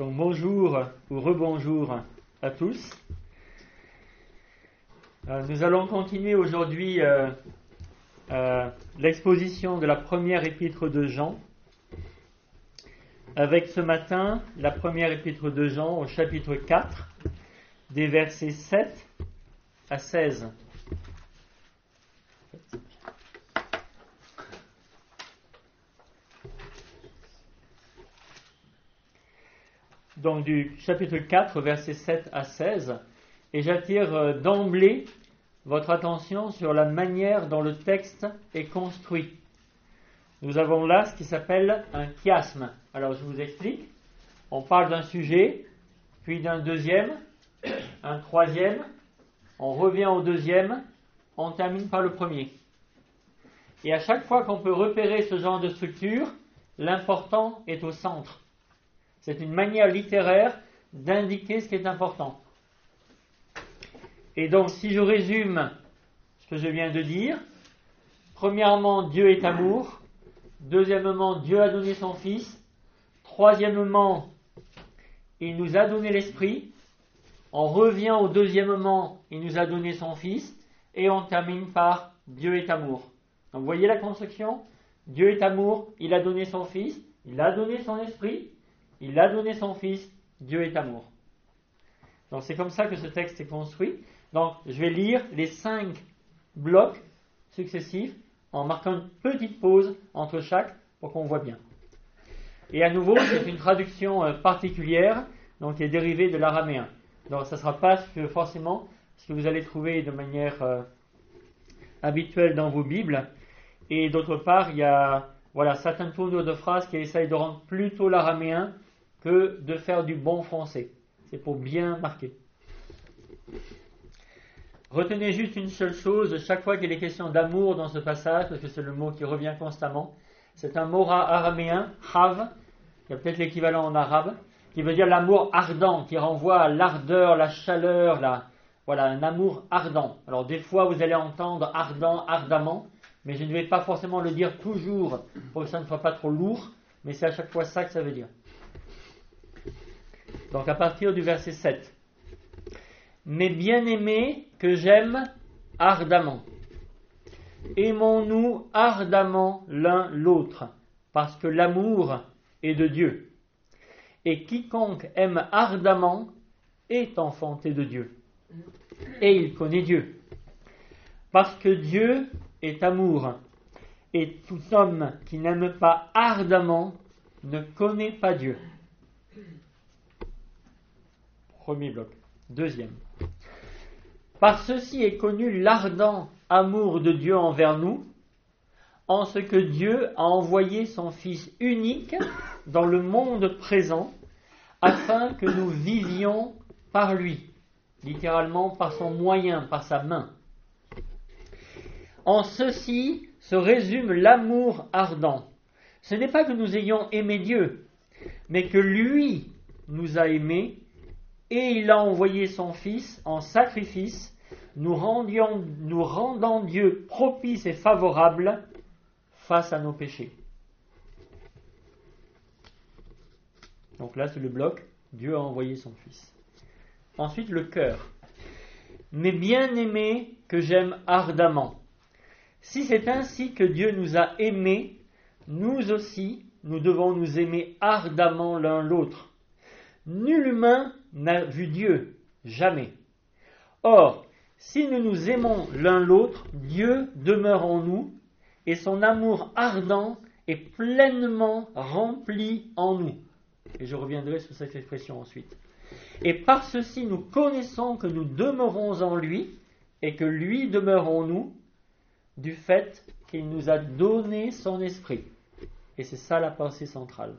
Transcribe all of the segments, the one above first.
Donc bonjour ou rebonjour à tous. Nous allons continuer aujourd'hui l'exposition de la première épître de Jean, avec ce matin la première épître de Jean au chapitre 4, des versets 7 à 16. Donc du chapitre 4, versets 7 à 16, et j'attire d'emblée votre attention sur la manière dont le texte est construit. Nous avons là ce qui s'appelle un chiasme. Alors je vous explique. On parle d'un sujet, puis d'un deuxième, un troisième, on revient au deuxième, on termine par le premier. Et à chaque fois qu'on peut repérer ce genre de structure, l'important est au centre. C'est une manière littéraire d'indiquer ce qui est important. Et donc, si je résume ce que je viens de dire, premièrement, Dieu est amour. Deuxièmement, Dieu a donné son Fils. Troisièmement, il nous a donné l'Esprit. On revient au deuxièmement, il nous a donné son Fils. Et on termine par Dieu est amour. Donc, vous voyez la construction ? Dieu est amour, il a donné son Fils, il a donné son Esprit. Il a donné son Fils, Dieu est amour. Donc c'est comme ça que ce texte est construit. Donc je vais lire les 5 blocs successifs en marquant une petite pause entre chaque pour qu'on voit bien. Et à nouveau, c'est une traduction particulière, donc qui est dérivée de l'araméen. Donc ça ne sera pas forcément ce que vous allez trouver de manière habituelle dans vos Bibles. Et d'autre part, il y a certaines tournures de phrases qui essayent de rendre plutôt l'araméen que de faire du bon français. C'est pour bien marquer. Retenez juste une seule chose, chaque fois qu'il est question d'amour dans ce passage, parce que c'est le mot qui revient constamment, c'est un mot araméen, chav, il y a peut-être l'équivalent en arabe, qui veut dire l'amour ardent, qui renvoie à l'ardeur, la chaleur, un amour ardent. Alors des fois vous allez entendre ardent, ardemment, mais je ne vais pas forcément le dire toujours pour que ça ne soit pas trop lourd, mais c'est à chaque fois ça que ça veut dire. Donc à partir du verset 7. Mes bien-aimés que j'aime ardemment, aimons-nous ardemment l'un l'autre, parce que l'amour est de Dieu. Et quiconque aime ardemment est enfanté de Dieu. Et il connaît Dieu. Parce que Dieu est amour. Et tout homme qui n'aime pas ardemment ne connaît pas Dieu. Premier bloc. Deuxième. Par ceci est connu l'ardent amour de Dieu envers nous, en ce que Dieu a envoyé son Fils unique dans le monde présent, afin que nous vivions par lui, littéralement par son moyen, par sa main. En ceci se résume l'amour ardent. Ce n'est pas que nous ayons aimé Dieu, mais que lui nous a aimés, et il a envoyé son Fils en sacrifice, nous rendant Dieu propice et favorable face à nos péchés. Donc là, c'est le bloc, Dieu a envoyé son Fils. Ensuite, le cœur. Mes bien-aimés que j'aime ardemment. Si c'est ainsi que Dieu nous a aimés, nous aussi, nous devons nous aimer ardemment l'un l'autre. Nul humain n'a vu Dieu, jamais. Or, si nous nous aimons l'un l'autre, Dieu demeure en nous, et son amour ardent est pleinement rempli en nous. Et je reviendrai sur cette expression ensuite. Et par ceci, nous connaissons que nous demeurons en lui, et que lui demeure en nous, du fait qu'il nous a donné son esprit. Et c'est ça la pensée centrale.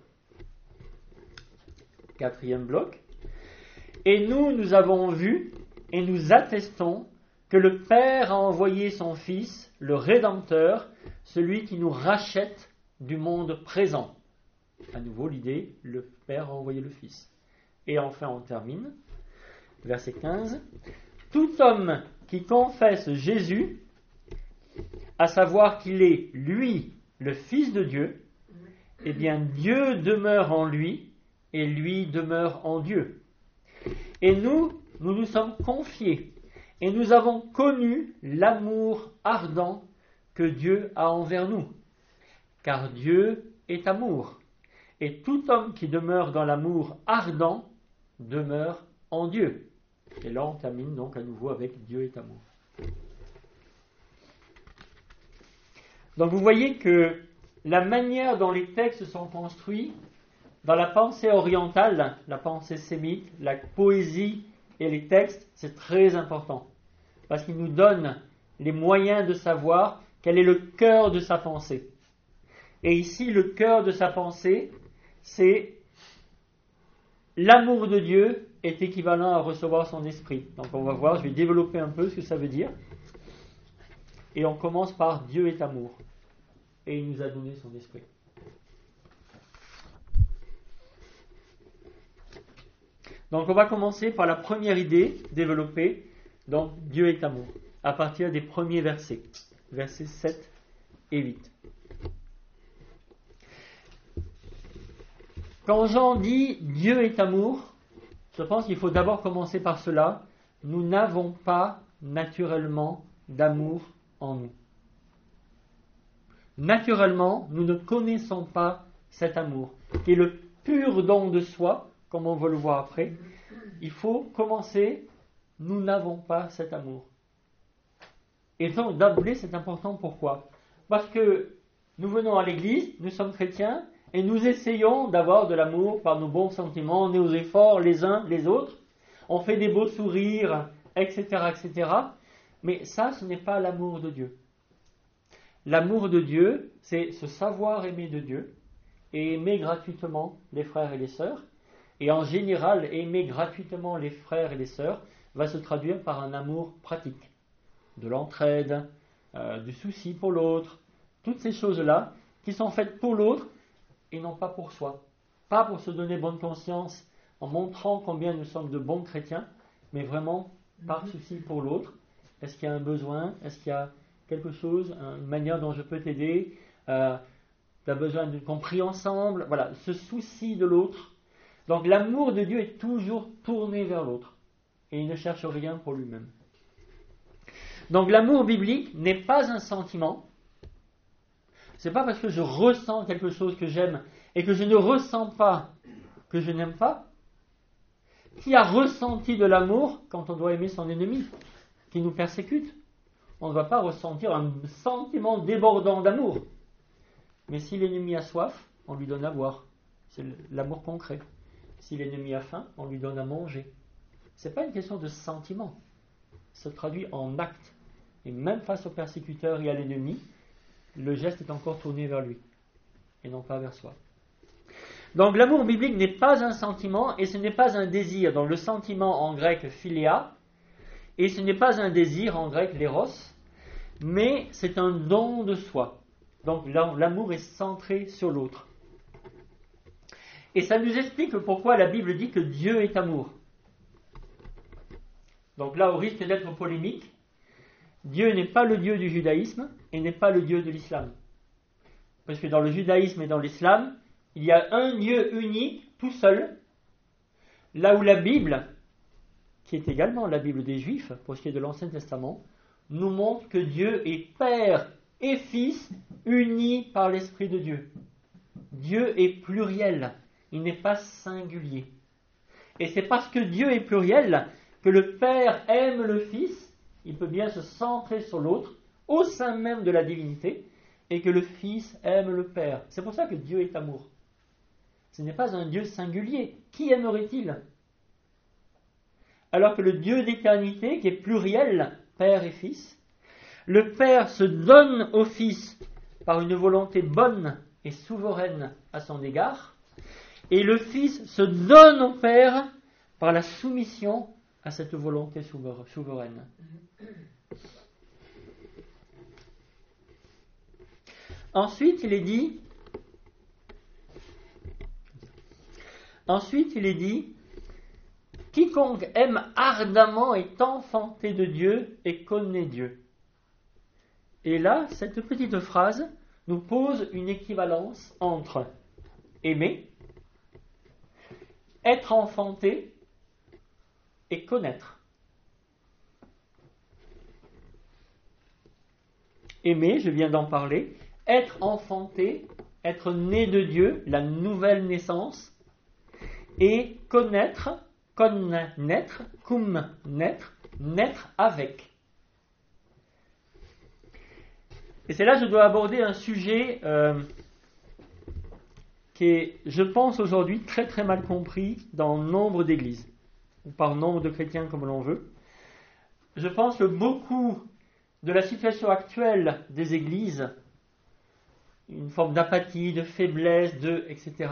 Quatrième bloc. Et nous avons vu et nous attestons que le Père a envoyé son Fils, le Rédempteur, celui qui nous rachète du monde présent. À nouveau l'idée, le Père a envoyé le Fils. Et enfin on termine, verset 15. Tout homme qui confesse Jésus, à savoir qu'il est, lui, le Fils de Dieu, eh bien Dieu demeure en lui, et lui demeure en Dieu. Et nous nous sommes confiés et nous avons connu l'amour ardent que Dieu a envers nous. Car Dieu est amour. Et tout homme qui demeure dans l'amour ardent demeure en Dieu. Et là, on termine donc à nouveau avec Dieu est amour. Donc vous voyez que la manière dont les textes sont construits, dans la pensée orientale, la pensée sémite, la poésie et les textes, c'est très important. Parce qu'ils nous donnent les moyens de savoir quel est le cœur de sa pensée. Et ici, le cœur de sa pensée, c'est l'amour de Dieu est équivalent à recevoir son esprit. Donc on va voir, je vais développer un peu ce que ça veut dire. Et on commence par Dieu est amour. Et il nous a donné son esprit. Donc on va commencer par la première idée développée. Donc Dieu est amour. À partir des premiers versets. Versets 7 et 8. Quand Jean dit Dieu est amour, je pense qu'il faut d'abord commencer par cela. Nous n'avons pas naturellement d'amour en nous. Naturellement, nous ne connaissons pas cet amour, qui est le pur don de soi, comme on va le voir après. Il faut commencer, nous n'avons pas cet amour. Et donc, d'emblée, c'est important. Pourquoi ? Parce que nous venons à l'église, nous sommes chrétiens, et nous essayons d'avoir de l'amour par nos bons sentiments, nos efforts les uns les autres. On fait des beaux sourires, etc., etc. Mais ça, ce n'est pas l'amour de Dieu. L'amour de Dieu, c'est ce savoir aimer de Dieu et aimer gratuitement les frères et les sœurs. Et en général, aimer gratuitement les frères et les sœurs va se traduire par un amour pratique, de l'entraide, du souci pour l'autre, toutes ces choses-là qui sont faites pour l'autre et non pas pour soi. Pas pour se donner bonne conscience en montrant combien nous sommes de bons chrétiens, mais vraiment par souci pour l'autre. Est-ce qu'il y a un besoin ? Est-ce qu'il y a quelque chose, une manière dont je peux t'aider, tu as besoin qu'on prie ensemble, voilà, ce souci de l'autre. Donc l'amour de Dieu est toujours tourné vers l'autre, et il ne cherche rien pour lui-même. Donc l'amour biblique n'est pas un sentiment, c'est pas parce que je ressens quelque chose que j'aime, et que je ne ressens pas que je n'aime pas. Qui a ressenti de l'amour quand on doit aimer son ennemi, qui nous persécute ? On ne va pas ressentir un sentiment débordant d'amour. Mais si l'ennemi a soif, on lui donne à boire. C'est l'amour concret. Si l'ennemi a faim, on lui donne à manger. Ce n'est pas une question de sentiment. Ça se traduit en acte. Et même face au persécuteur et à l'ennemi, le geste est encore tourné vers lui, et non pas vers soi. Donc l'amour biblique n'est pas un sentiment, et ce n'est pas un désir. Donc le sentiment en grec philéa, et ce n'est pas un désir en grec l'éros, mais c'est un don de soi. Donc l'amour est centré sur l'autre. Et ça nous explique pourquoi la Bible dit que Dieu est amour. Donc là, au risque d'être polémique, Dieu n'est pas le Dieu du judaïsme et n'est pas le Dieu de l'islam. Parce que dans le judaïsme et dans l'islam, il y a un Dieu unique, tout seul, là où la Bible, qui est également la Bible des Juifs, pour ce qui est de l'Ancien Testament, nous montre que Dieu est Père et Fils unis par l'Esprit de Dieu. Dieu est pluriel, il n'est pas singulier. Et c'est parce que Dieu est pluriel que le Père aime le Fils, il peut bien se centrer sur l'autre, au sein même de la divinité, et que le Fils aime le Père. C'est pour ça que Dieu est amour. Ce n'est pas un Dieu singulier. Qui aimerait-il ? Alors que le Dieu d'éternité, qui est pluriel, Père et Fils, le Père se donne au Fils par une volonté bonne et souveraine à son égard, et le Fils se donne au Père par la soumission à cette volonté souveraine. Ensuite, il est dit, quiconque aime ardemment est enfanté de Dieu et connaît Dieu. Et là, cette petite phrase nous pose une équivalence entre aimer être enfanté et connaître. Aimer, je viens d'en parler, être enfanté, être né de Dieu, la nouvelle naissance, et connaître, connaître, cum naître, naître avec. Et c'est là que je dois aborder un sujet qui est, je pense aujourd'hui, très très mal compris dans nombre d'églises, ou par nombre de chrétiens comme l'on veut. Je pense que beaucoup de la situation actuelle des églises, une forme d'apathie, de faiblesse, etc.,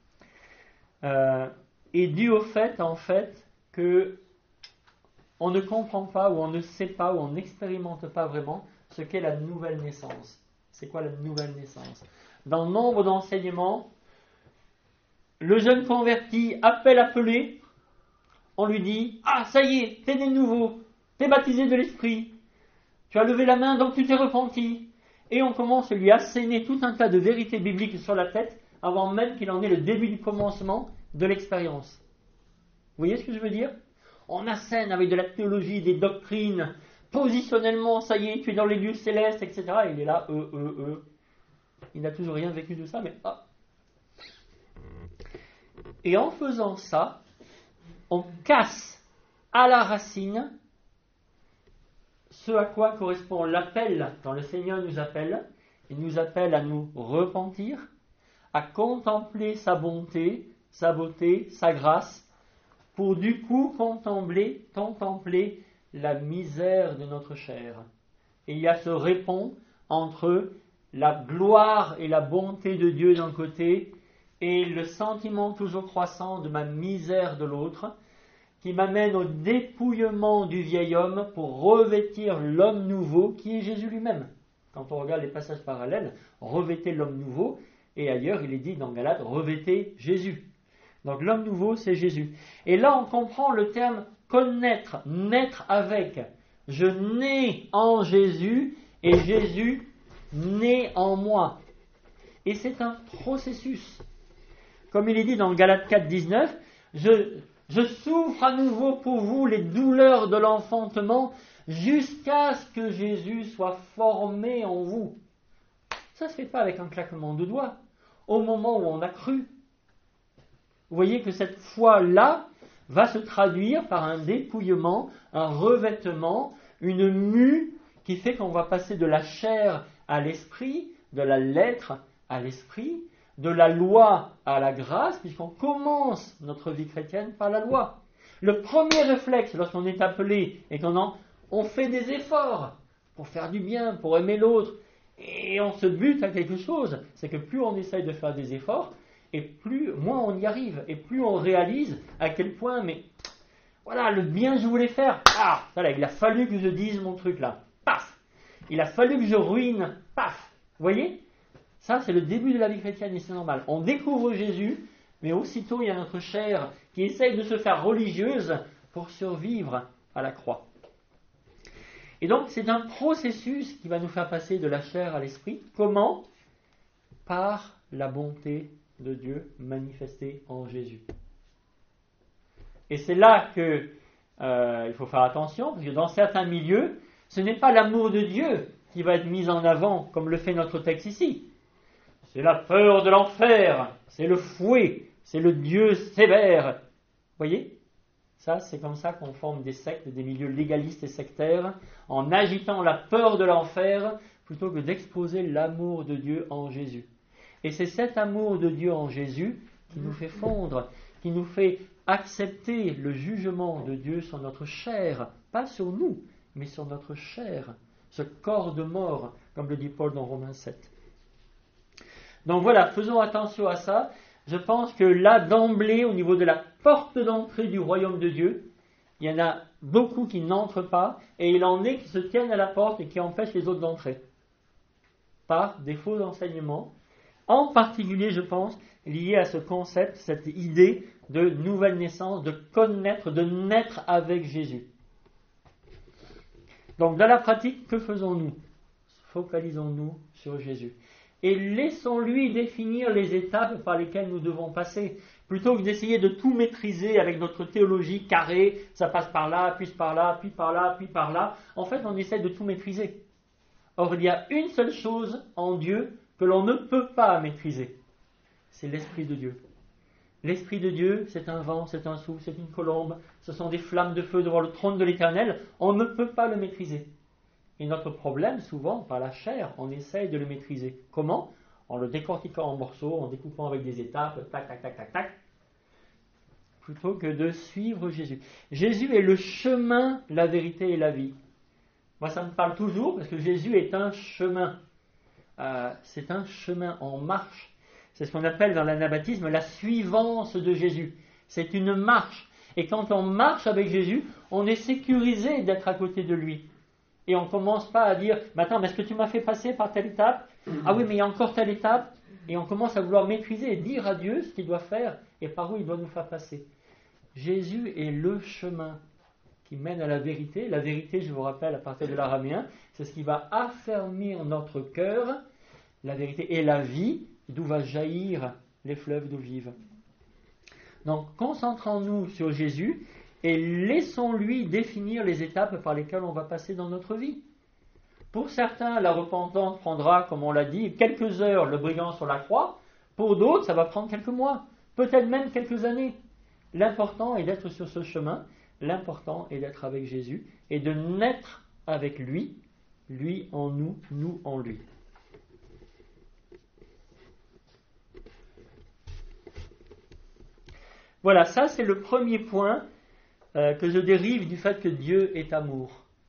est due au fait, en fait, que on ne comprend pas, ou on ne sait pas, ou on n'expérimente pas vraiment ce qu'est la nouvelle naissance. C'est quoi la nouvelle naissance? Dans nombre d'enseignements, le jeune converti appelé, on lui dit « Ah, ça y est, t'es né de nouveau, t'es baptisé de l'Esprit, tu as levé la main, donc tu t'es repenti. » Et on commence à lui asséner tout un tas de vérités bibliques sur la tête avant même qu'il en ait le début du commencement de l'expérience. Vous voyez ce que je veux dire? On assène avec de la théologie, des doctrines, positionnellement, ça y est, tu es dans les lieux célestes, etc. Et il est là, Il n'a toujours rien vécu de ça, mais Et en faisant ça, on casse à la racine ce à quoi correspond l'appel quand le Seigneur nous appelle. Il nous appelle à nous repentir, à contempler sa bonté, sa beauté, sa grâce, pour du coup contempler la misère de notre chair. Et il y a ce répond entre la gloire et la bonté de Dieu d'un côté et le sentiment toujours croissant de ma misère de l'autre, qui m'amène au dépouillement du vieil homme pour revêtir l'homme nouveau qui est Jésus lui-même. Quand on regarde les passages parallèles, revêtez l'homme nouveau, et ailleurs il est dit dans Galates, revêtez Jésus. Donc l'homme nouveau, c'est Jésus. Et là, on comprend le terme connaître, naître avec. Je nais en Jésus et Jésus naît en moi. Et c'est un processus. Comme il est dit dans Galates 4, 19, je souffre à nouveau pour vous les douleurs de l'enfantement jusqu'à ce que Jésus soit formé en vous. Ça ne se fait pas avec un claquement de doigts. Au moment où on a cru, vous voyez que cette foi-là va se traduire par un dépouillement, un revêtement, une mue qui fait qu'on va passer de la chair à l'esprit, de la lettre à l'esprit, de la loi à la grâce, puisqu'on commence notre vie chrétienne par la loi. Le premier réflexe lorsqu'on est appelé et on fait des efforts pour faire du bien, pour aimer l'autre, et on se bute à quelque chose, c'est que plus on essaye de faire des efforts, et moins on y arrive, et plus on réalise à quel point, mais voilà, le bien que je voulais faire, voilà, il a fallu que je dise mon truc là, paf, il a fallu que je ruine, paf, vous voyez? Ça, c'est le début de la vie chrétienne et c'est normal. On découvre Jésus, mais aussitôt il y a notre chair qui essaye de se faire religieuse pour survivre à la croix. Et donc, c'est un processus qui va nous faire passer de la chair à l'esprit. Comment? Par la bonté de Dieu manifestée en Jésus. Et c'est là que il faut faire attention, parce que dans certains milieux, ce n'est pas l'amour de Dieu qui va être mis en avant, comme le fait notre texte ici. C'est la peur de l'enfer, c'est le fouet, c'est le Dieu sévère. Vous voyez? Ça, c'est comme ça qu'on forme des sectes, des milieux légalistes et sectaires, en agitant la peur de l'enfer, plutôt que d'exposer l'amour de Dieu en Jésus. Et c'est cet amour de Dieu en Jésus qui nous fait fondre, qui nous fait accepter le jugement de Dieu sur notre chair, pas sur nous, mais sur notre chair, ce corps de mort, comme le dit Paul dans Romains 7. Donc voilà, faisons attention à ça. Je pense que là, d'emblée, au niveau de la porte d'entrée du royaume de Dieu, il y en a beaucoup qui n'entrent pas, et il en est qui se tiennent à la porte et qui empêchent les autres d'entrer, par des faux enseignements, en particulier, je pense, lié à ce concept, cette idée de nouvelle naissance, de connaître, de naître avec Jésus. Donc, dans la pratique, que faisons-nous? Focalisons-nous sur Jésus. et laissons-lui définir les étapes par lesquelles nous devons passer. Plutôt que d'essayer de tout maîtriser avec notre théologie carrée, ça passe par là, puis par là, puis par là, puis par là. En fait, on essaie de tout maîtriser. Or, il y a une seule chose en Dieu que l'on ne peut pas maîtriser. C'est l'Esprit de Dieu. L'Esprit de Dieu, c'est un vent, c'est un souffle, c'est une colombe, ce sont des flammes de feu devant le trône de l'Éternel. On ne peut pas le maîtriser. Et notre problème, souvent, par la chair, on essaye de le maîtriser. Comment ? En le décortiquant en morceaux, en découpant avec des étapes, tac, tac, tac, tac, tac, plutôt que de suivre Jésus. Jésus est le chemin, la vérité et la vie. Moi, ça me parle toujours parce que Jésus est un chemin. C'est un chemin en marche. C'est ce qu'on appelle dans l'anabaptisme la suivance de Jésus. C'est une marche. Et quand on marche avec Jésus, on est sécurisé d'être à côté de lui. Et on ne commence pas à dire « Attends, mais est-ce que tu m'as fait passer par telle étape ? Ah oui, mais il y a encore telle étape. » Et on commence à vouloir maîtriser et dire à Dieu ce qu'il doit faire et par où il doit nous faire passer. Jésus est le chemin qui mène à la vérité. La vérité, je vous rappelle, à partir de l'araméen, c'est ce qui va affermir notre cœur. La vérité est la vie, d'où va jaillir les fleuves d'eau vive. Donc, concentrons-nous sur Jésus et laissons-lui définir les étapes par lesquelles on va passer dans notre vie. Pour certains, la repentance prendra, comme on l'a dit, quelques heures, le brigand sur la croix. Pour d'autres, ça va prendre quelques mois, peut-être même quelques années. L'important est d'être sur ce chemin, l'important est d'être avec Jésus et de naître avec lui, lui en nous, nous en lui. Voilà, ça c'est le premier point que je dérive du fait que Dieu est amour.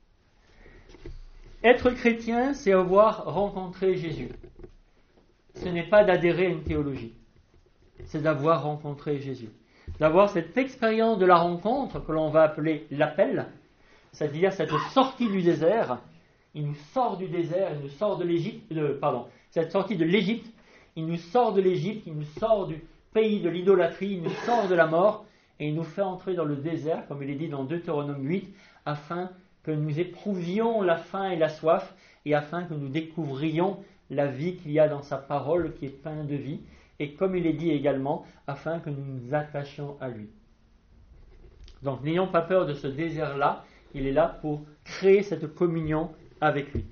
Être chrétien, c'est avoir rencontré Jésus. Ce n'est pas d'adhérer à une théologie, c'est d'avoir rencontré Jésus. D'avoir cette expérience de la rencontre que l'on va appeler l'appel, c'est-à-dire cette sortie du désert. Il nous sort du désert, il nous sort de l'Égypte, cette sortie de l'Égypte, il nous sort de l'Égypte, il nous sort du pays de l'idolâtrie, il nous sort de la mort, et il nous fait entrer dans le désert, comme il est dit dans Deutéronome 8, afin que nous éprouvions la faim et la soif, et afin que nous découvrions la vie qu'il y a dans sa parole, qui est pleine de vie, et comme il est dit également, afin que nous nous attachions à lui. Donc n'ayons pas peur de ce désert-là, il est là pour créer cette communion avec lui.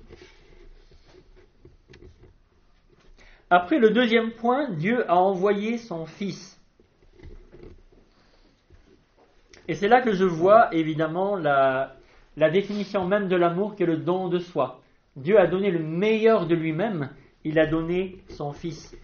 Après le deuxième point, Dieu a envoyé son Fils. Et c'est là que je vois évidemment la définition même de l'amour qui est le don de soi. Dieu a donné le meilleur de lui-même, il a donné son Fils.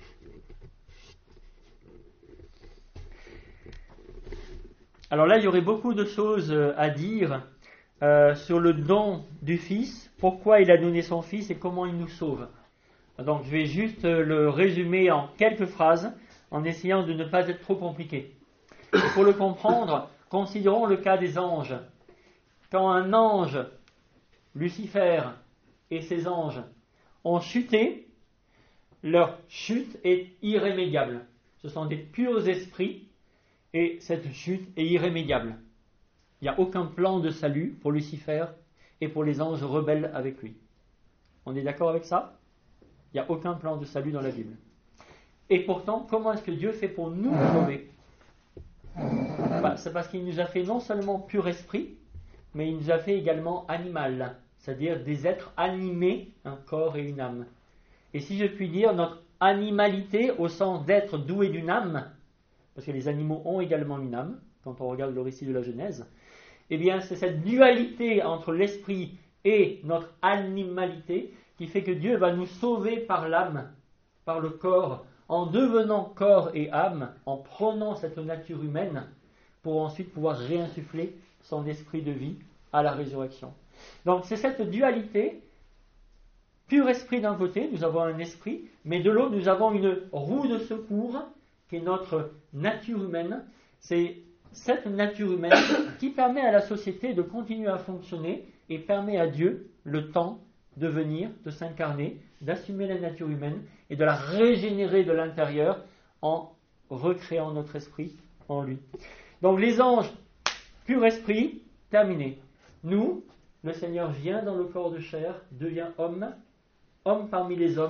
Alors là, il y aurait beaucoup de choses à dire sur le don du Fils, pourquoi il a donné son Fils et comment il nous sauve. Donc je vais juste le résumer en quelques phrases, en essayant de ne pas être trop compliqué. Pour le comprendre, considérons le cas des anges. Quand un ange, Lucifer et ses anges, ont chuté, leur chute est irrémédiable. Ce sont des purs esprits, et cette chute est irrémédiable. Il n'y a aucun plan de salut pour Lucifer et pour les anges rebelles avec lui. On est d'accord avec ça ? Il n'y a aucun plan de salut dans la Bible. Et pourtant, comment est-ce que Dieu fait pour nous sauver ? C'est parce qu'il nous a fait non seulement pur esprit, mais il nous a fait également animal, c'est-à-dire des êtres animés, un corps et une âme. Et si je puis dire, notre animalité au sens d'être doué d'une âme, parce que les animaux ont également une âme, quand on regarde le récit de la Genèse, eh bien c'est cette dualité entre l'esprit et notre animalité qui fait que Dieu va nous sauver par l'âme, par le corps, en devenant corps et âme, en prenant cette nature humaine, pour ensuite pouvoir réinsuffler son esprit de vie à la résurrection. Donc c'est cette dualité, pur esprit d'un côté, nous avons un esprit, mais de l'autre nous avons une roue de secours, qui est notre nature humaine. C'est cette nature humaine qui permet à la société de continuer à fonctionner et permet à Dieu le temps de venir, de s'incarner, d'assumer la nature humaine et de la régénérer de l'intérieur en recréant notre esprit en lui. Donc les anges, pur esprit, terminé. Nous, le Seigneur vient dans le corps de chair, devient homme, homme parmi les hommes,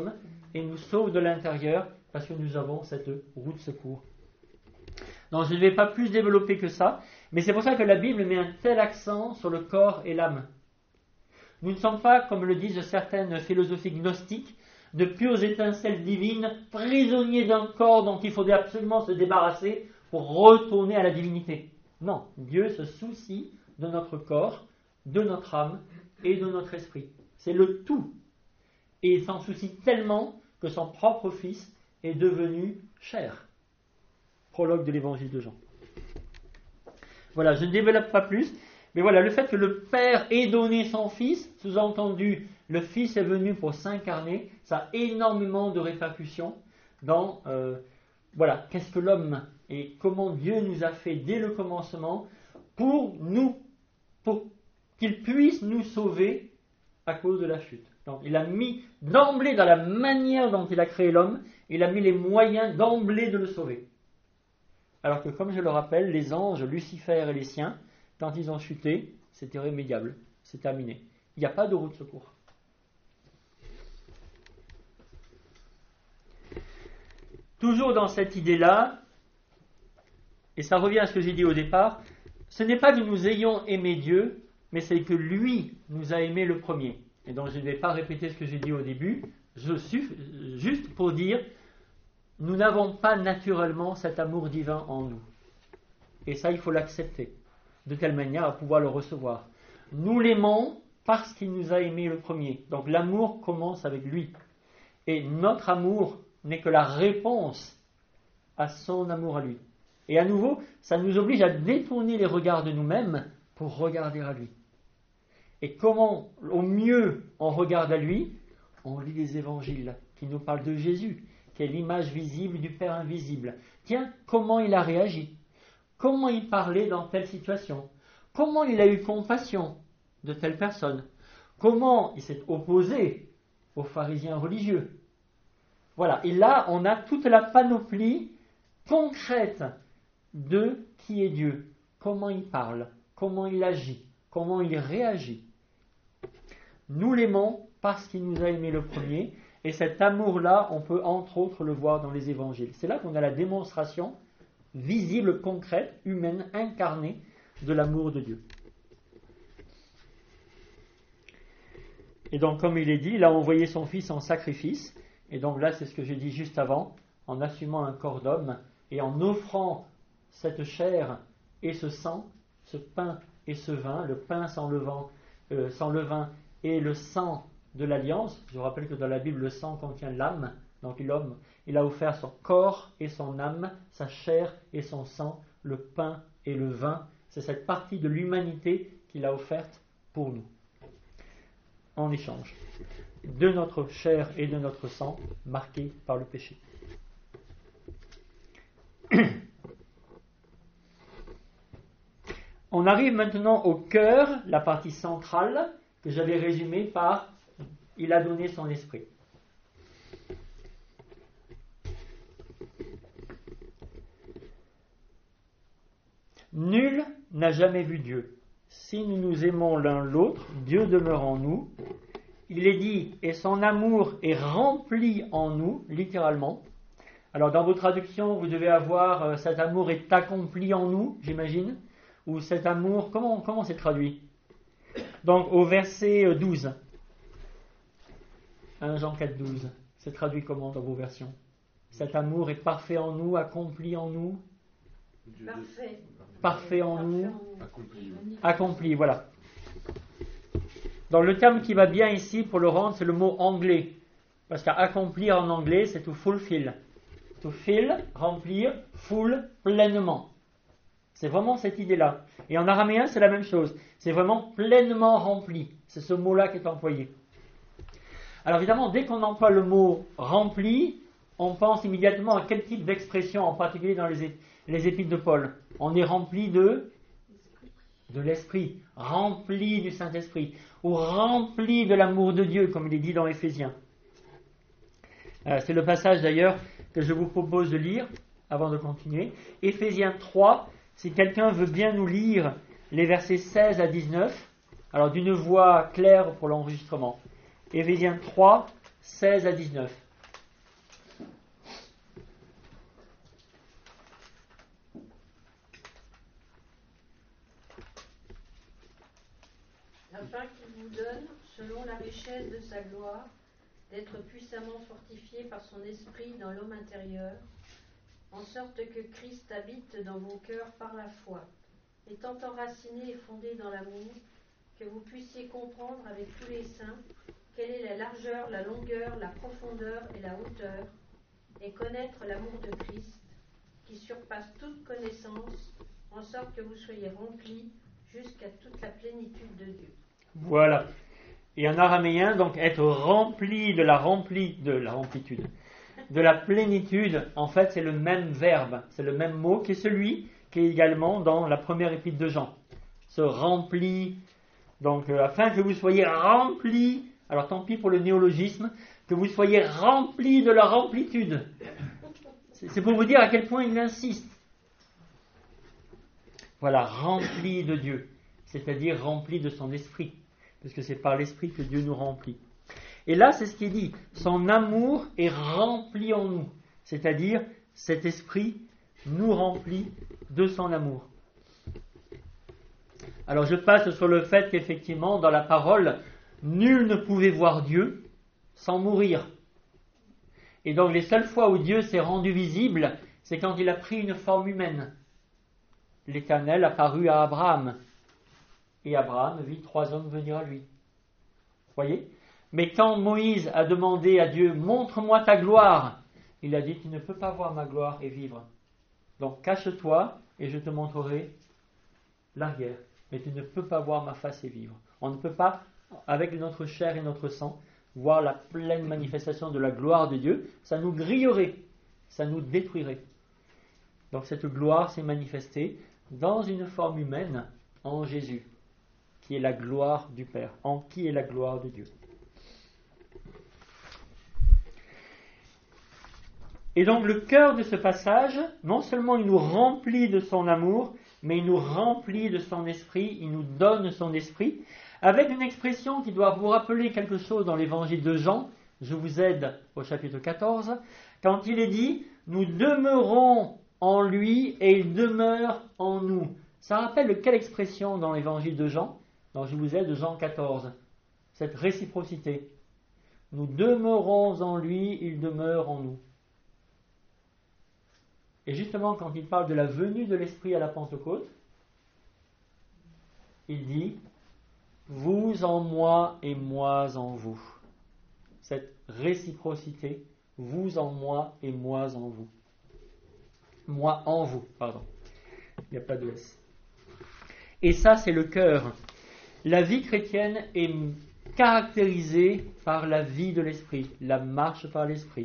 et nous sauve de l'intérieur parce que nous avons cette roue de secours. Donc je ne vais pas plus développer que ça, mais c'est pour ça que la Bible met un tel accent sur le corps et l'âme. Nous ne sommes pas, comme le disent certaines philosophies gnostiques, de pures étincelles divines, prisonniers d'un corps dont il faudrait absolument se débarrasser pour retourner à la divinité. Non, Dieu se soucie de notre corps, de notre âme et de notre esprit. C'est le tout. Et il s'en soucie tellement que son propre Fils est devenu chair. Prologue de l'évangile de Jean. Voilà, je ne développe pas plus, mais voilà, le fait que le Père ait donné son Fils, sous-entendu, le Fils est venu pour s'incarner, ça a énormément de répercussions dans, voilà, qu'est-ce que l'homme et comment Dieu nous a fait dès le commencement pour qu'il puisse nous sauver à cause de la chute. Donc il a mis d'emblée dans la manière dont il a créé l'homme, il a mis les moyens d'emblée de le sauver. Alors que, comme je le rappelle, les anges, Lucifer et les siens, quand ils ont chuté, c'était irrémédiable, c'est terminé. Il n'y a pas de roue de secours. Toujours dans cette idée-là, et ça revient à ce que j'ai dit au départ, ce n'est pas que nous ayons aimé Dieu, mais c'est que lui nous a aimés le premier. Et donc je ne vais pas répéter ce que j'ai dit au début, juste pour dire, nous n'avons pas naturellement cet amour divin en nous. Et ça, il faut l'accepter, de telle manière à pouvoir le recevoir. Nous l'aimons parce qu'il nous a aimés le premier. Donc l'amour commence avec lui. Et notre amour n'est que la réponse à son amour à lui. Et à nouveau, ça nous oblige à détourner les regards de nous-mêmes pour regarder à lui. Et comment, au mieux, on regarde à lui? On lit les évangiles qui nous parlent de Jésus, qui est l'image visible du Père invisible. Tiens, comment il a réagi? Comment il parlait dans telle situation? Comment il a eu compassion de telle personne? Comment il s'est opposé aux pharisiens religieux? Voilà, et là, on a toute la panoplie concrète de qui est Dieu, comment il parle, comment il agit, comment il réagit. Nous l'aimons parce qu'il nous a aimés le premier, et cet amour-là, on peut entre autres le voir dans les évangiles. C'est là qu'on a la démonstration visible, concrète, humaine, incarnée de l'amour de Dieu. Et donc, comme il est dit, il a envoyé son Fils en sacrifice, et donc là, c'est ce que j'ai dit juste avant, en assumant un corps d'homme, et en offrant cette chair et ce sang, ce pain et ce vin, le pain sans le vin et le sang de l'alliance. Je vous rappelle que dans la Bible, le sang contient l'âme. Donc l'homme, il a offert son corps et son âme, sa chair et son sang, le pain et le vin. C'est cette partie de l'humanité qu'il a offerte pour nous, en échange de notre chair et de notre sang marqués par le péché. On arrive maintenant au cœur, la partie centrale, que j'avais résumée par « Il a donné son esprit ». Nul n'a jamais vu Dieu. Si nous nous aimons l'un l'autre, Dieu demeure en nous. Il est dit « et son amour est rempli en nous », littéralement. Alors dans vos traductions, vous devez avoir « cet amour est accompli en nous », j'imagine. Ou cet amour, comment c'est traduit? Donc au verset 12. 1 Jean 4, 12. C'est traduit comment dans vos versions? Cet amour est parfait en nous, accompli en nous. Parfait. Parfait en nous. Accompli, voilà. Donc le terme qui va bien ici pour le rendre, c'est le mot anglais. Parce qu'accomplir en anglais, c'est to fulfill. To fill, remplir, full, pleinement. C'est vraiment cette idée-là. Et en araméen, c'est la même chose. C'est vraiment pleinement rempli. C'est ce mot-là qui est employé. Alors évidemment, dès qu'on emploie le mot rempli, on pense immédiatement à quel type d'expression, en particulier dans les épîtres de Paul. On est rempli de l'Esprit, rempli du Saint-Esprit, ou rempli de l'amour de Dieu, comme il est dit dans Éphésiens. C'est le passage d'ailleurs que je vous propose de lire avant de continuer. Éphésiens 3, si quelqu'un veut bien nous lire les versets 16 à 19, alors d'une voix claire pour l'enregistrement. Éphésiens 3, 16 à 19. afin qu'il vous donne, selon la richesse de sa gloire, d'être puissamment fortifié par son esprit dans l'homme intérieur, en sorte que Christ habite dans vos cœurs par la foi, étant enraciné et fondé dans l'amour, que vous puissiez comprendre avec tous les saints quelle est la largeur, la longueur, la profondeur et la hauteur, et connaître l'amour de Christ, qui surpasse toute connaissance, en sorte que vous soyez remplis jusqu'à toute la plénitude de Dieu. Voilà. Et en araméen, donc, être rempli de la remplitude, de la plénitude, en fait, c'est le même verbe, c'est le même mot qui est celui qui est également dans la première épître de Jean. Se remplit, donc, afin que vous soyez remplis, alors tant pis pour le néologisme, que vous soyez remplis de la remplitude. C'est pour vous dire à quel point il insiste. Voilà, rempli de Dieu, c'est-à-dire rempli de son esprit, parce que c'est par l'esprit que Dieu nous remplit. Et là, c'est ce qui est dit, son amour est rempli en nous, c'est-à-dire cet esprit nous remplit de son amour. Alors je passe sur le fait qu'effectivement, dans la parole, nul ne pouvait voir Dieu sans mourir. Et donc les seules fois où Dieu s'est rendu visible, c'est quand il a pris une forme humaine. L'Éternel apparut à Abraham. Et Abraham vit 3 hommes venir à lui. Voyez ? Mais quand Moïse a demandé à Dieu, montre-moi ta gloire, il a dit, tu ne peux pas voir ma gloire et vivre. Donc cache-toi et je te montrerai l'arrière. Mais tu ne peux pas voir ma face et vivre. On ne peut pas, avec notre chair et notre sang, voir la pleine manifestation de la gloire de Dieu. Ça nous grillerait, ça nous détruirait. Donc cette gloire s'est manifestée dans une forme humaine en Jésus, qui est la gloire du Père, en qui est la gloire de Dieu. Et donc le cœur de ce passage, non seulement il nous remplit de son amour, mais il nous remplit de son esprit, il nous donne son esprit, avec une expression qui doit vous rappeler quelque chose dans l'évangile de Jean. Je vous aide au chapitre 14, quand il est dit « Nous demeurons en lui et il demeure en nous ». Ça rappelle quelle expression dans l'évangile de Jean ? Dans Je vous aide, Jean 14. Cette réciprocité. Nous demeurons en lui, il demeure en nous. Et justement, quand il parle de la venue de l'Esprit à la Pentecôte, il dit « Vous en moi et moi en vous ». Cette réciprocité, vous en moi et moi en vous. Moi en vous, pardon. Il n'y a pas de S. Et ça, c'est le cœur. La vie chrétienne est caractérisée par la vie de l'Esprit, la marche par l'Esprit.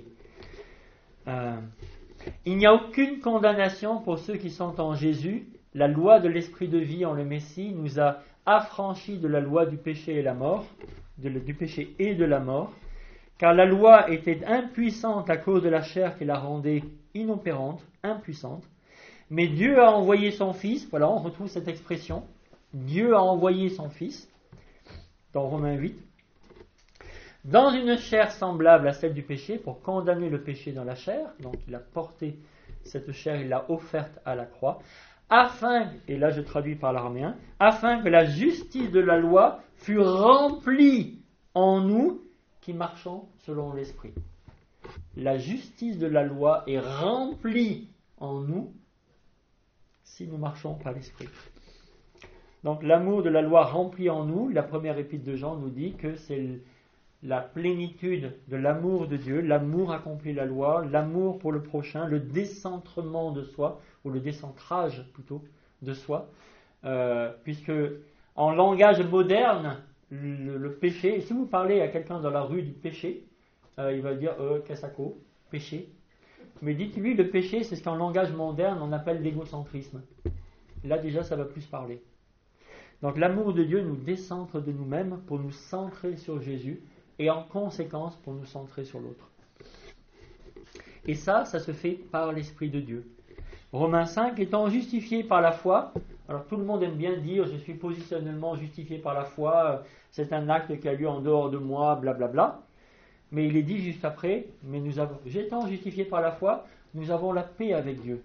Il n'y a aucune condamnation pour ceux qui sont en Jésus. La loi de l'Esprit de vie en le Messie nous a affranchis de la loi du péché et la mort, du péché et de la mort, car la loi était impuissante à cause de la chair qui la rendait inopérante, impuissante. Mais Dieu a envoyé son Fils, voilà, on retrouve cette expression, Dieu a envoyé son Fils, dans Romains 8, dans une chair semblable à celle du péché, pour condamner le péché dans la chair, donc il a porté cette chair, il l'a offerte à la croix, afin, et là je traduis par l'araméen, afin que la justice de la loi fût remplie en nous qui marchons selon l'Esprit. La justice de la loi est remplie en nous si nous marchons par l'Esprit. Donc l'amour de la loi rempli en nous, la première épître de Jean nous dit que c'est la plénitude de l'amour de Dieu, l'amour accomplit la loi, l'amour pour le prochain, le décentrement de soi, ou le décentrage plutôt de soi, puisque en langage moderne, le péché, si vous parlez à quelqu'un dans la rue du péché, il va dire Kasako, péché. Mais dites-lui, le péché, c'est ce qu'en langage moderne on appelle l'égocentrisme. Là déjà, ça va plus parler. Donc l'amour de Dieu nous décentre de nous-mêmes pour nous centrer sur Jésus et en conséquence pour nous centrer sur l'autre. Et ça se fait par l'Esprit de Dieu. Romains 5, étant justifié par la foi, alors tout le monde aime bien dire je suis positionnellement justifié par la foi, c'est un acte qui a lieu en dehors de moi, blablabla. Mais il est dit juste après, mais étant justifié par la foi, nous avons la paix avec Dieu.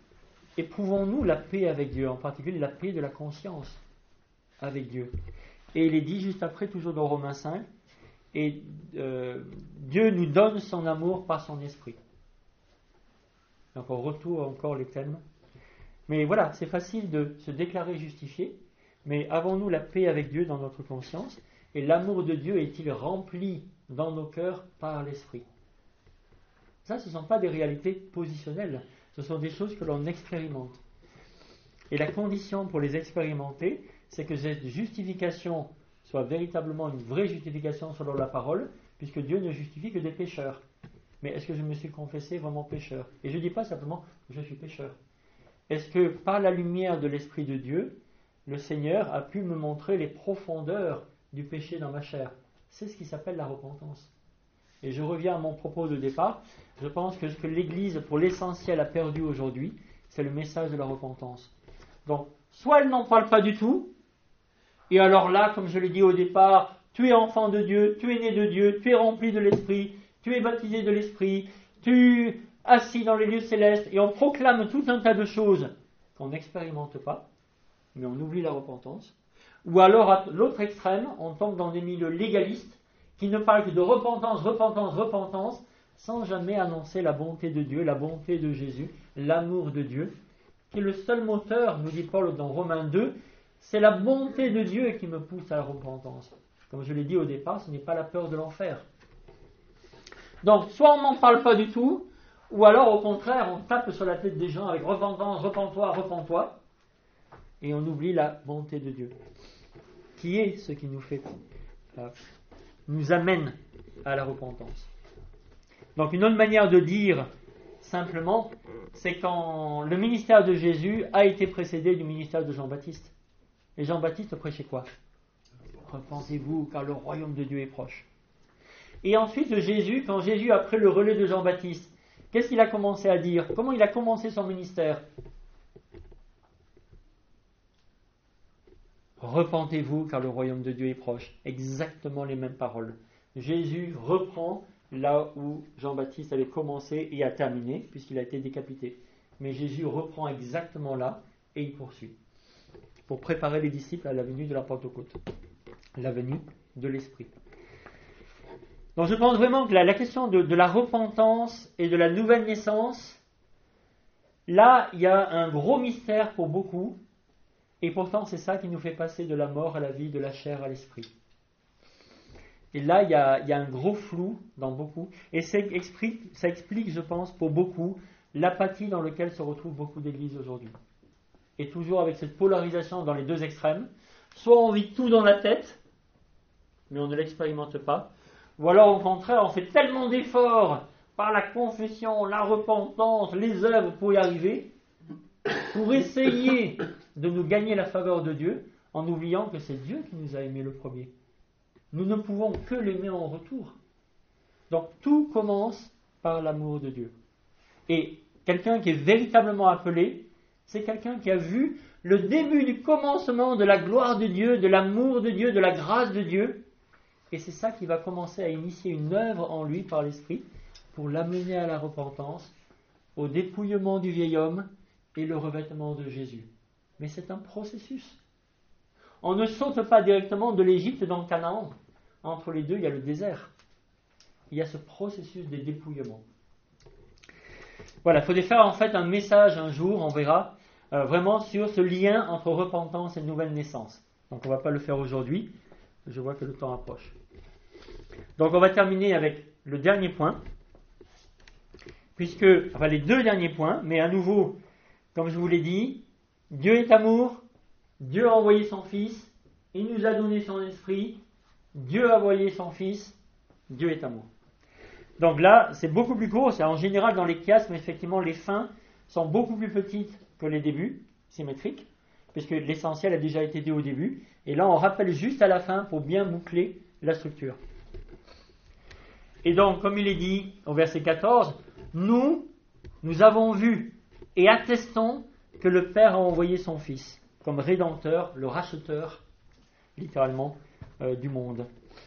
Éprouvons-nous la paix avec Dieu, en particulier la paix de la conscience avec Dieu. Et il est dit juste après, toujours dans Romains 5, et Dieu nous donne son amour par son esprit. Donc on retrouve encore les thèmes. Mais voilà, c'est facile de se déclarer justifié, mais avons-nous la paix avec Dieu dans notre conscience? Et l'amour de Dieu est-il rempli dans nos cœurs par l'esprit? Ça, ce ne sont pas des réalités positionnelles, ce sont des choses que l'on expérimente. Et la condition pour les expérimenter, c'est que cette justification soit véritablement une vraie justification selon la parole, puisque Dieu ne justifie que des pécheurs. Mais est-ce que je me suis confessé vraiment pécheur? Et je ne dis pas simplement je suis pécheur. Est-ce que par la lumière de l'Esprit de Dieu, le Seigneur a pu me montrer les profondeurs du péché dans ma chair? C'est ce qui s'appelle la repentance. Et je reviens à mon propos de départ. Je pense que ce que l'Église, pour l'essentiel, a perdu aujourd'hui, c'est le message de la repentance. Donc, soit elle n'en parle pas du tout, et alors là, comme je l'ai dit au départ, tu es enfant de Dieu, tu es né de Dieu, tu es rempli de l'Esprit, tu es baptisé de l'Esprit, tu es assis dans les lieux célestes, et on proclame tout un tas de choses qu'on n'expérimente pas, mais on oublie la repentance. Ou alors, à l'autre extrême, on tombe dans des milieux légalistes qui ne parlent que de repentance, repentance, repentance, sans jamais annoncer la bonté de Dieu, la bonté de Jésus, l'amour de Dieu, qui est le seul moteur, nous dit Paul dans Romains 2, c'est la bonté de Dieu qui me pousse à la repentance. Comme je l'ai dit au départ, ce n'est pas la peur de l'enfer. Donc, soit on n'en parle pas du tout, ou alors au contraire, on tape sur la tête des gens avec repentance, repens-toi, repens-toi, et on oublie la bonté de Dieu, qui est ce qui nous amène à la repentance. Donc, une autre manière de dire simplement, c'est quand le ministère de Jésus a été précédé du ministère de Jean-Baptiste. Et Jean-Baptiste prêchait quoi? Repentez-vous, car le royaume de Dieu est proche. Et ensuite, Jésus, quand Jésus a pris le relais de Jean-Baptiste, qu'est-ce qu'il a commencé à dire? Comment il a commencé son ministère? Repentez-vous, car le royaume de Dieu est proche. Exactement les mêmes paroles. Jésus reprend là où Jean-Baptiste avait commencé et a terminé, puisqu'il a été décapité. Mais Jésus reprend exactement là et il poursuit, pour préparer les disciples à la venue de la Pentecôte, la venue de l'Esprit. Donc je pense vraiment que la question de la repentance et de la nouvelle naissance, là, il y a un gros mystère pour beaucoup, et pourtant c'est ça qui nous fait passer de la mort à la vie, de la chair à l'esprit. Et là, il y a un gros flou dans beaucoup, et ça explique, je pense, pour beaucoup, l'apathie dans laquelle se retrouvent beaucoup d'églises aujourd'hui. Et toujours avec cette polarisation dans les deux extrêmes, soit on vit tout dans la tête, mais on ne l'expérimente pas, ou alors au contraire, on fait tellement d'efforts par la confession, la repentance, les œuvres pour y arriver, pour essayer de nous gagner la faveur de Dieu, en oubliant que c'est Dieu qui nous a aimés le premier. Nous ne pouvons que l'aimer en retour. Donc tout commence par l'amour de Dieu. Et quelqu'un qui est véritablement appelé, c'est quelqu'un qui a vu le début du commencement de la gloire de Dieu, de l'amour de Dieu, de la grâce de Dieu. Et c'est ça qui va commencer à initier une œuvre en lui par l'Esprit pour l'amener à la repentance, au dépouillement du vieil homme et le revêtement de Jésus. Mais c'est un processus. On ne saute pas directement de l'Égypte dans le Canaan. Entre les deux, il y a le désert. Il y a ce processus de dépouillement. Voilà, il faudrait faire en fait un message un jour, on verra, vraiment sur ce lien entre repentance et nouvelle naissance. Donc on ne va pas le faire aujourd'hui, je vois que le temps approche. Donc on va terminer avec le dernier point, les deux derniers points, mais à nouveau, comme je vous l'ai dit, Dieu est amour, Dieu a envoyé son Fils, il nous a donné son esprit, Dieu a envoyé son Fils, Dieu est amour. Donc là, c'est beaucoup plus court, c'est en général dans les chiasmes, effectivement, les fins sont beaucoup plus petites que les débuts, symétriques, puisque l'essentiel a déjà été dit au début, et là on rappelle juste à la fin pour bien boucler la structure. Et donc, comme il est dit au verset 14, nous avons vu et attestons que le Père a envoyé son Fils comme rédempteur, le racheteur, littéralement, du monde.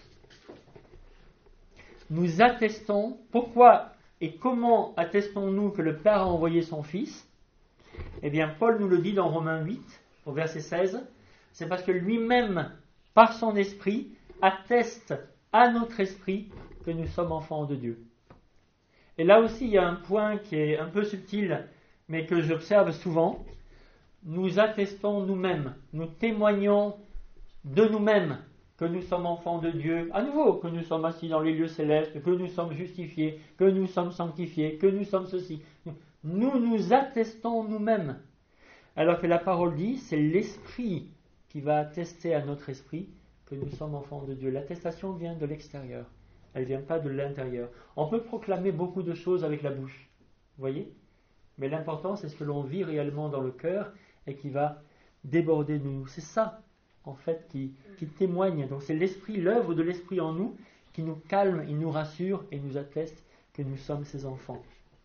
Nous attestons, pourquoi et comment attestons-nous que le Père a envoyé son Fils? Eh bien, Paul nous le dit dans Romains 8, au verset 16, c'est parce que lui-même par son esprit, atteste à notre esprit que nous sommes enfants de Dieu. Et là aussi, il y a un point qui est un peu subtil, mais que j'observe souvent. Nous attestons nous-mêmes, nous témoignons de nous-mêmes que nous sommes enfants de Dieu, à nouveau, que nous sommes assis dans les lieux célestes, que nous sommes justifiés, que nous sommes sanctifiés, que nous sommes ceci. Nous nous attestons nous-mêmes. Alors que la parole dit, c'est l'esprit qui va attester à notre esprit que nous sommes enfants de Dieu. L'attestation vient de l'extérieur, elle ne vient pas de l'intérieur. On peut proclamer beaucoup de choses avec la bouche, vous voyez ? Mais l'important, c'est ce que l'on vit réellement dans le cœur et qui va déborder de nous. C'est ça, en fait, qui témoigne. Donc c'est l'esprit, l'œuvre de l'esprit en nous, qui nous calme, il nous rassure et nous atteste que nous sommes ses enfants.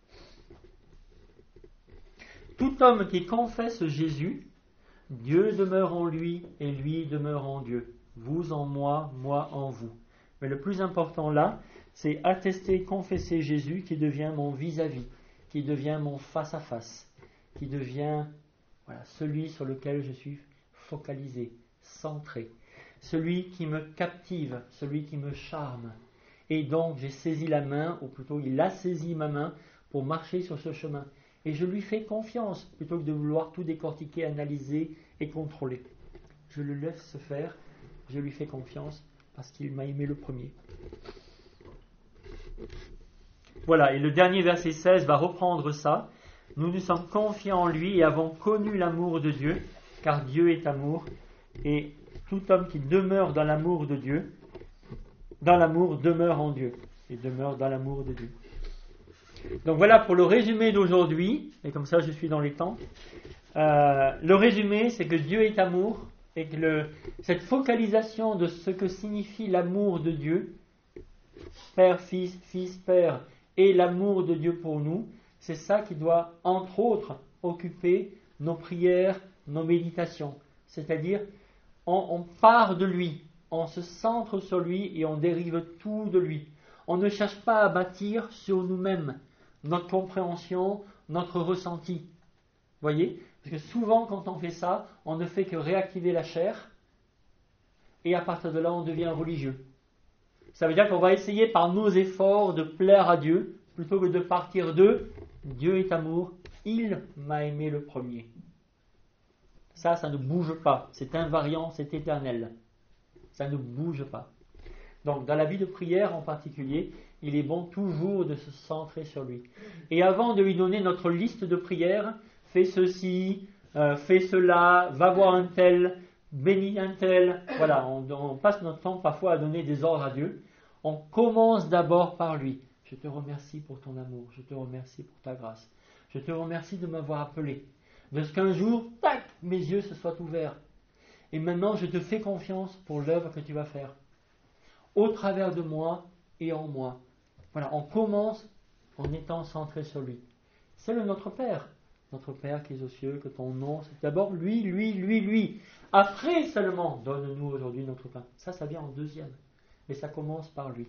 Tout homme qui confesse Jésus, Dieu demeure en lui et lui demeure en Dieu. Vous en moi, moi en vous. Mais le plus important là, c'est attester, confesser Jésus qui devient mon vis-à-vis, qui devient mon face-à-face, qui devient celui sur lequel je suis focalisé, centré, celui qui me captive, celui qui me charme. Et donc j'ai saisi la main, ou plutôt il a saisi ma main pour marcher sur ce chemin. Et je lui fais confiance, plutôt que de vouloir tout décortiquer, analyser et contrôler. Je le laisse se faire, je lui fais confiance, parce qu'il m'a aimé le premier. Voilà, et le dernier verset 16 va reprendre ça. Nous nous sommes confiants en lui et avons connu l'amour de Dieu, car Dieu est amour, et tout homme qui demeure dans l'amour de Dieu, dans l'amour demeure en Dieu, et demeure dans l'amour de Dieu. Donc voilà pour le résumé d'aujourd'hui, et comme ça je suis dans les temps. Le résumé, c'est que Dieu est amour, et que cette focalisation de ce que signifie l'amour de Dieu, Père, Fils, Fils, Père, et l'amour de Dieu pour nous, c'est ça qui doit, entre autres, occuper nos prières, nos méditations. C'est-à-dire, on part de lui, on se centre sur lui et on dérive tout de lui. On ne cherche pas à bâtir sur nous-mêmes notre compréhension, notre ressenti. Voyez ? Parce que souvent, quand on fait ça, on ne fait que réactiver la chair et à partir de là, on devient religieux. Ça veut dire qu'on va essayer par nos efforts de plaire à Dieu plutôt que de partir de Dieu est amour, il m'a aimé le premier. Ça ne bouge pas. C'est invariant, c'est éternel. Ça ne bouge pas. Donc, dans la vie de prière en particulier, il est bon toujours de se centrer sur lui. Et avant de lui donner notre liste de prières, fais ceci, fais cela, va voir un tel, bénis un tel. Voilà, on passe notre temps parfois à donner des ordres à Dieu. On commence d'abord par lui. Je te remercie pour ton amour, je te remercie pour ta grâce. Je te remercie de m'avoir appelé. De ce qu'un jour, tac, mes yeux se soient ouverts. Et maintenant, je te fais confiance pour l'œuvre que tu vas faire. Au travers de moi et en moi. Voilà, on commence en étant centré sur lui. C'est le Notre Père. Notre Père qui est aux cieux, que ton nom, c'est d'abord lui, lui, lui, lui. Après seulement, donne-nous aujourd'hui notre pain. Ça vient en deuxième. Mais ça commence par lui.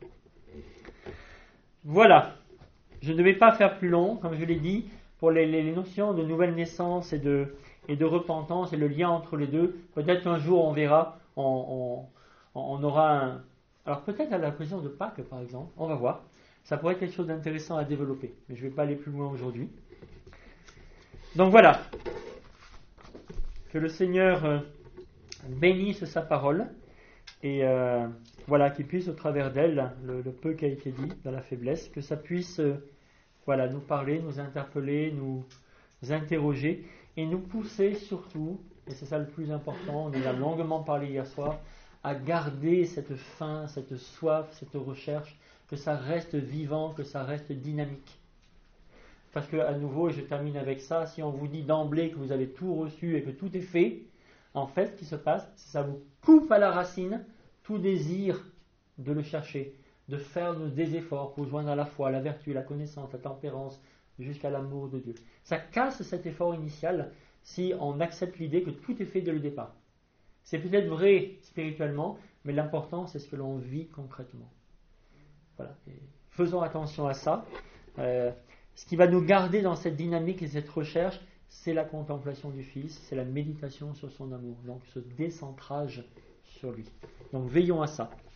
Voilà. Je ne vais pas faire plus long, comme je l'ai dit, pour les notions de nouvelle naissance et de repentance et le lien entre les deux. Peut-être un jour on verra, on aura un... Alors peut-être à l'occasion de Pâques par exemple, on va voir. Ça pourrait être quelque chose d'intéressant à développer, mais je ne vais pas aller plus loin aujourd'hui. Donc voilà. Que le Seigneur bénisse sa parole et voilà, qu'il puisse au travers d'elle, le peu qui a été dit dans la faiblesse, que ça puisse nous parler, nous interpeller, nous interroger et nous pousser surtout, et c'est ça le plus important, on en a longuement parlé hier soir, à garder cette faim, cette soif, cette recherche, que ça reste vivant, que ça reste dynamique. Parce que, à nouveau, et je termine avec ça, si on vous dit d'emblée que vous avez tout reçu et que tout est fait, en fait, ce qui se passe, c'est que ça vous coupe à la racine tout désir de le chercher, de faire des efforts pour joindre à la foi, la vertu, la connaissance, la tempérance, jusqu'à l'amour de Dieu. Ça casse cet effort initial si on accepte l'idée que tout est fait dès le départ. C'est peut-être vrai spirituellement, mais l'important, c'est ce que l'on vit concrètement. Voilà. Et faisons attention à ça. Ce qui va nous garder dans cette dynamique et cette recherche, c'est la contemplation du Fils, c'est la méditation sur son amour. Donc ce décentrage sur lui. Donc veillons à ça.